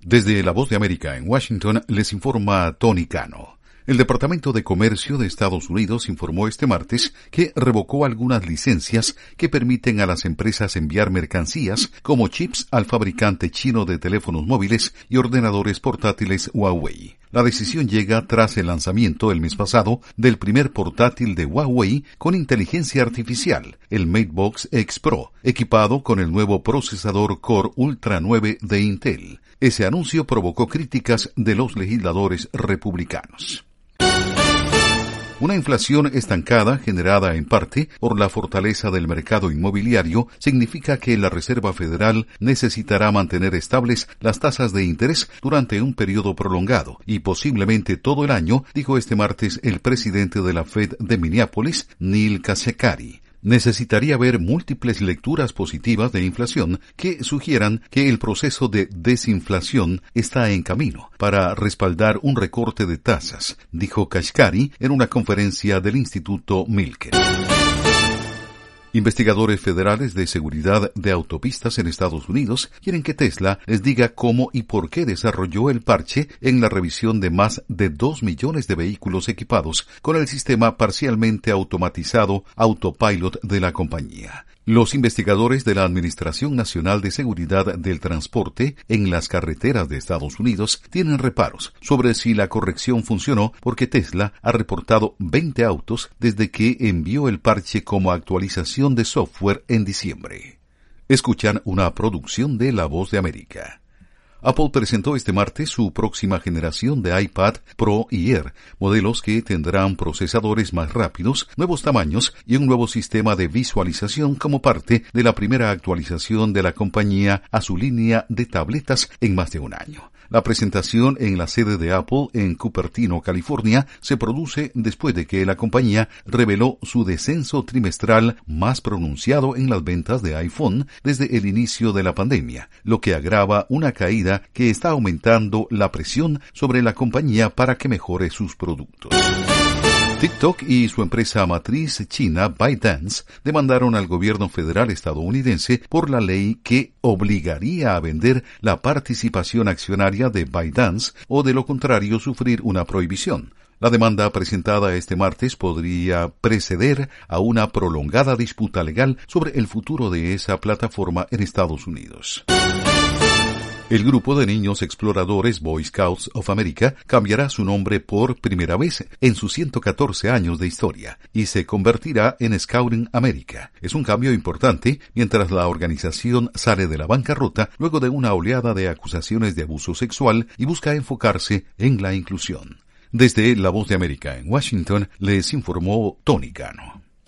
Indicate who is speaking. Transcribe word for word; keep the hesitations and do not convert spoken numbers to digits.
Speaker 1: Desde La Voz de América en Washington les informa Tony Cano. El Departamento de Comercio de Estados Unidos informó este martes que revocó algunas licencias que permiten a las empresas enviar mercancías como chips al fabricante chino de teléfonos móviles y ordenadores portátiles Huawei. La decisión llega tras el lanzamiento el mes pasado del primer portátil de Huawei con inteligencia artificial, el MateBox X Pro, equipado con el nuevo procesador Core Ultra nueve de Intel. Ese anuncio provocó críticas de los legisladores republicanos. Una inflación estancada, generada en parte por la fortaleza del mercado inmobiliario, significa que la Reserva Federal necesitará mantener estables las tasas de interés durante un periodo prolongado y posiblemente todo el año, dijo este martes el presidente de la Fed de Minneapolis, Neel Kashkari. Necesitaría haber múltiples lecturas positivas de inflación que sugieran que el proceso de desinflación está en camino para respaldar un recorte de tasas, dijo Kashkari en una conferencia del Instituto Milken. Investigadores federales de seguridad de autopistas en Estados Unidos quieren que Tesla les diga cómo y por qué desarrolló el parche en la revisión de más de dos millones de vehículos equipados con el sistema parcialmente automatizado Autopilot de la compañía. Los investigadores de la Administración Nacional de Seguridad del Transporte en las carreteras de Estados Unidos tienen reparos sobre si la corrección funcionó porque Tesla ha reportado veinte autos desde que envió el parche como actualización de software en diciembre. Escuchan una producción de La Voz de América. Apple presentó este martes su próxima generación de iPad Pro y Air, modelos que tendrán procesadores más rápidos, nuevos tamaños y un nuevo sistema de visualización como parte de la primera actualización de la compañía a su línea de tabletas en más de un año. La presentación en la sede de Apple en Cupertino, California, se produce después de que la compañía reveló su descenso trimestral más pronunciado en las ventas de iPhone desde el inicio de la pandemia, lo que agrava una caída que está aumentando la presión sobre la compañía para que mejore sus productos. TikTok y su empresa matriz china ByteDance demandaron al gobierno federal estadounidense por la ley que obligaría a vender la participación accionaria de ByteDance o de lo contrario sufrir una prohibición. La demanda presentada este martes podría preceder a una prolongada disputa legal sobre el futuro de esa plataforma en Estados Unidos. El grupo de niños exploradores Boy Scouts of America cambiará su nombre por primera vez en sus ciento catorce años de historia y se convertirá en Scouting America. Es un cambio importante mientras la organización sale de la bancarrota luego de una oleada de acusaciones de abuso sexual y busca enfocarse en la inclusión. Desde La Voz de América en Washington les informó Tony Cano.